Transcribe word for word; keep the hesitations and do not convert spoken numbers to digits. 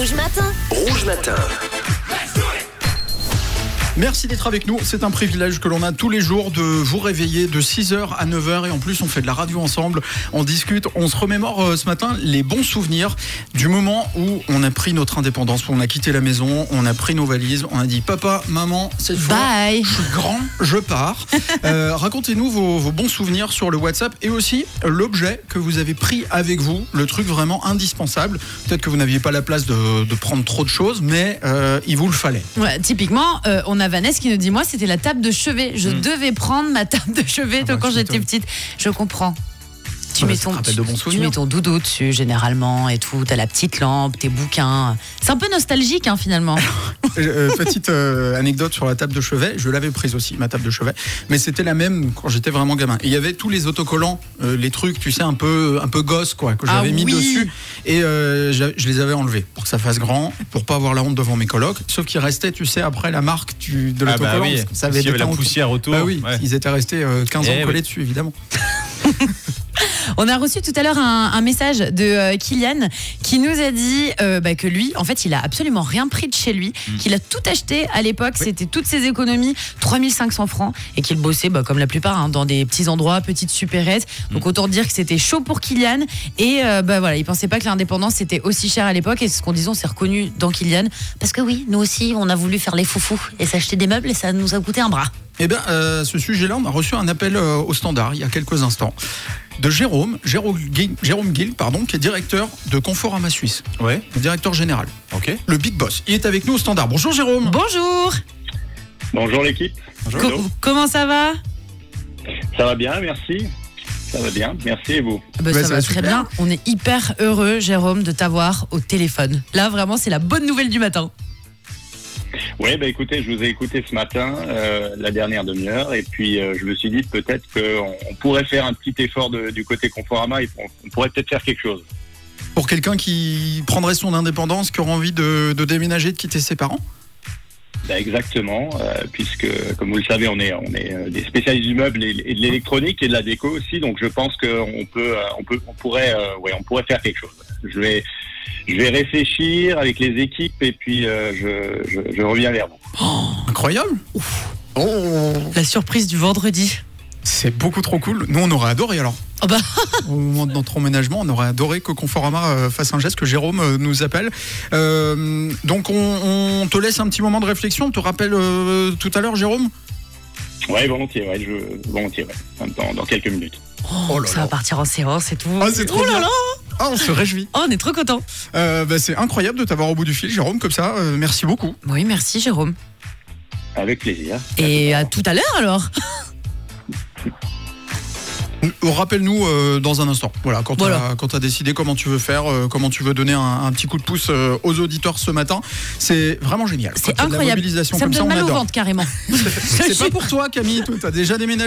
Rouge Matin. Rouge Matin. Merci d'être avec nous, c'est un privilège que l'on a tous les jours de vous réveiller de six heures à neuf heures et en plus on fait de la radio ensemble, on discute, on se remémore euh, ce matin les bons souvenirs du moment où on a pris notre indépendance, où on a quitté la maison, on a pris nos valises, on a dit papa, maman, cette fois Bye. je suis grand, je pars. Euh, racontez-nous vos, vos bons souvenirs sur le WhatsApp et aussi l'objet que vous avez pris avec vous, le truc vraiment indispensable. Peut-être que vous n'aviez pas la place de, de prendre trop de choses, mais euh, il vous le fallait. Ouais, typiquement, euh, on a Vanessa qui nous dit moi c'était la table de chevet. Je Mm. devais prendre ma table de chevet Ah bah, quand tu j'étais m'étonnes. petite. Je comprends. Tu Ah bah, mets, ça ton, te rappelle tu, de bons tu souvenirs. mets ton doudou dessus généralement et tout. T'as la petite lampe, tes bouquins. C'est un peu nostalgique hein, finalement. Euh, petite euh, anecdote sur la table de chevet, je l'avais prise aussi, ma table de chevet, mais c'était la même quand j'étais vraiment gamin. Et il y avait tous les autocollants, euh, les trucs, tu sais, un peu, un peu gosse, quoi, que j'avais Ah mis oui. dessus. Et euh, je, je les avais enlevés pour que ça fasse grand, pour pas avoir la honte devant mes colocs. Sauf qu'il restait, tu sais, après la marque du, de Ah l'autocollant. bah oui, parce que ça avait s'il y avait des la temps- poussière autour. Bah oui, ouais. ils étaient restés euh, quinze ans Eh collés oui. dessus, évidemment. On a reçu tout à l'heure un, un message de euh, Kylian qui nous a dit euh, bah, que lui, en fait, il a absolument rien pris de chez lui, Mm. qu'il a tout acheté à l'époque, c'était toutes ses économies, trois mille cinq cents francs, et qu'il bossait bah, comme la plupart hein, dans des petits endroits, petites supérettes. Donc autant dire que c'était chaud pour Kylian. Et euh, bah, voilà, il pensait pas que l'indépendance c'était aussi cher à l'époque. Et c'est ce qu'on disait, on s'est reconnu dans Kylian. Parce que oui, nous aussi, on a voulu faire les foufous et s'acheter des meubles et ça nous a coûté un bras. Eh bien, euh, ce sujet-là, on a reçu un appel euh, au standard il y a quelques instants de Jérôme, Jérôme Guil, Jérôme Guil, pardon, qui est directeur de Conforama Suisse, Ouais, directeur général, ok. le big boss. Il est avec nous au standard. Bonjour Jérôme. Bonjour. Bonjour l'équipe. Co- comment ça va? Ça va bien, merci. Ça va bien, merci et vous. Bah, Ouais, ça ça va va très super. bien. On est hyper heureux, Jérôme, de t'avoir au téléphone. Là, vraiment, c'est la bonne nouvelle du matin. Oui, bah écoutez, je vous ai écouté ce matin, euh, la dernière demi-heure, et puis euh, je me suis dit peut-être qu'on on pourrait faire un petit effort de- du côté Conforama et on, on pourrait peut-être faire quelque chose. Pour quelqu'un qui prendrait son indépendance, qui aurait envie de, de déménager, de quitter ses parents. Bah, exactement, euh, puisque comme vous le savez, on est, on est euh, des spécialistes du meuble et, et de l'électronique et de la déco aussi, donc je pense qu'on peut, euh, on peut, on pourrait, euh, ouais, on pourrait faire quelque chose. Je vais, je vais réfléchir avec les équipes et puis euh, je, je, je reviens vers vous. Incroyable. Oh, La surprise du vendredi. c'est beaucoup trop cool. Nous, on aurait adoré alors. Oh bah, Au moment de notre emménagement, on aurait adoré que Conforama euh, fasse un geste, que Jérôme euh, nous appelle. Euh, donc, on, on te laisse un petit moment de réflexion. On te rappelle euh, tout à l'heure, Jérôme. Ouais, volontiers, ouais, je, volontiers, ouais, dans, dans quelques minutes. Oh là ça là. va partir en séance et tout. Ah, c'est trop Oh là bien. là. Ah, on se réjouit. Oh, on est trop contents. Euh, bah, c'est incroyable de t'avoir au bout du fil, Jérôme, comme ça. Euh, merci beaucoup. Oui, merci, Jérôme. Avec plaisir. Et à tout à l'heure alors. Euh, Rappelle-nous euh, dans un instant. Voilà, quand Voilà. tu as décidé comment tu veux faire, euh, comment tu veux donner un, un petit coup de pouce euh, aux auditeurs ce matin. C'est vraiment génial. C'est Quand il y a de la incroyable. mobilisation Ça me comme donne ça, on mal au adore. ventre carrément. C'est pas pour toi, Camille. Tu as déjà déménagé.